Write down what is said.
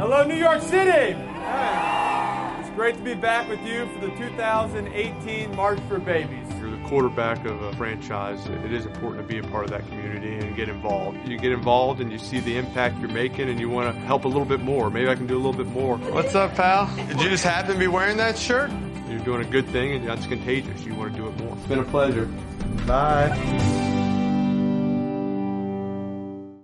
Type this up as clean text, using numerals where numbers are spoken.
Hello, New York City! It's great to be back with you for the 2018 March for Babies. You're the quarterback of a franchise. It is important to be a part of that community and get involved. You get involved and you see the impact you're making and you want to help a little bit more. Maybe I can do a little bit more. What's up, pal? Did you just happen to be wearing that shirt? You're doing a good thing and that's contagious. You want to do it more. It's been a pleasure. Bye.